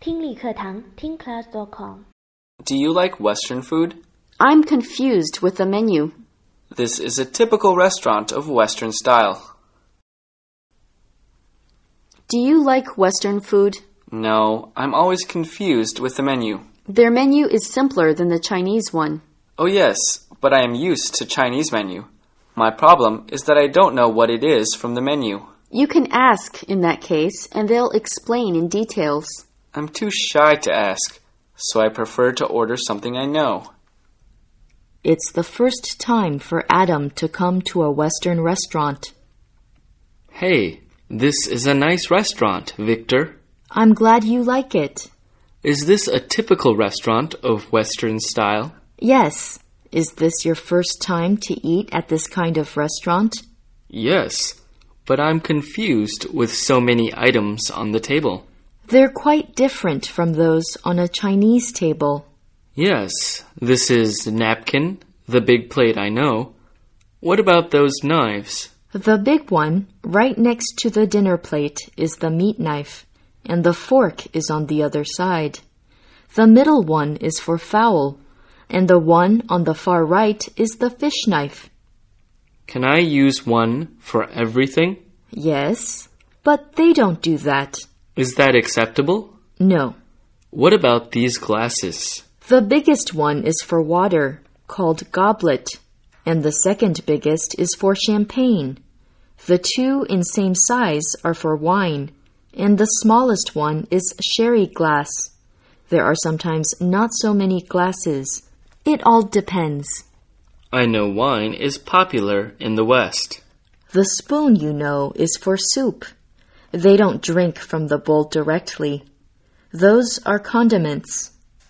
听力课堂听 class.com Do you like Western food? I'm confused with the menu. This is a typical restaurant of Western style. Do you like Western food? No, I'm always confused with the menu. Their menu is simpler than the Chinese one. Oh yes, but I am used to Chinese menu. My problem is that I don't know what it is from the menu. You can ask in that case, and they'll explain in details. I'm too shy to ask, so I prefer to order something I know. It's the first time for Adam to come to a Western restaurant. Hey, this is a nice restaurant, Victor. I'm glad you like it. Is this a typical restaurant of Western style? Yes. Is this your first time to eat at this kind of restaurant? Yes, but I'm confused with so many items on the table. They're quite different from those on a Chinese table. Yes, this is napkin, the big plate I know. What about those knives? The big one, right next to the dinner plate, is the meat knife, and the fork is on the other side. The middle one is for fowl, and the one on the far right is the fish knife. Can I use one for everything? Yes, but they don't do that. Is that acceptable? No. What about these glasses? The biggest one is for water, called goblet, and the second biggest is for champagne. The two in same size are for wine, and the smallest one is sherry glass. There are sometimes not so many glasses. It all depends. I know wine is popular in the West. The spoon, you know, is for soup. They don't drink from the bowl directly. Those are condiments.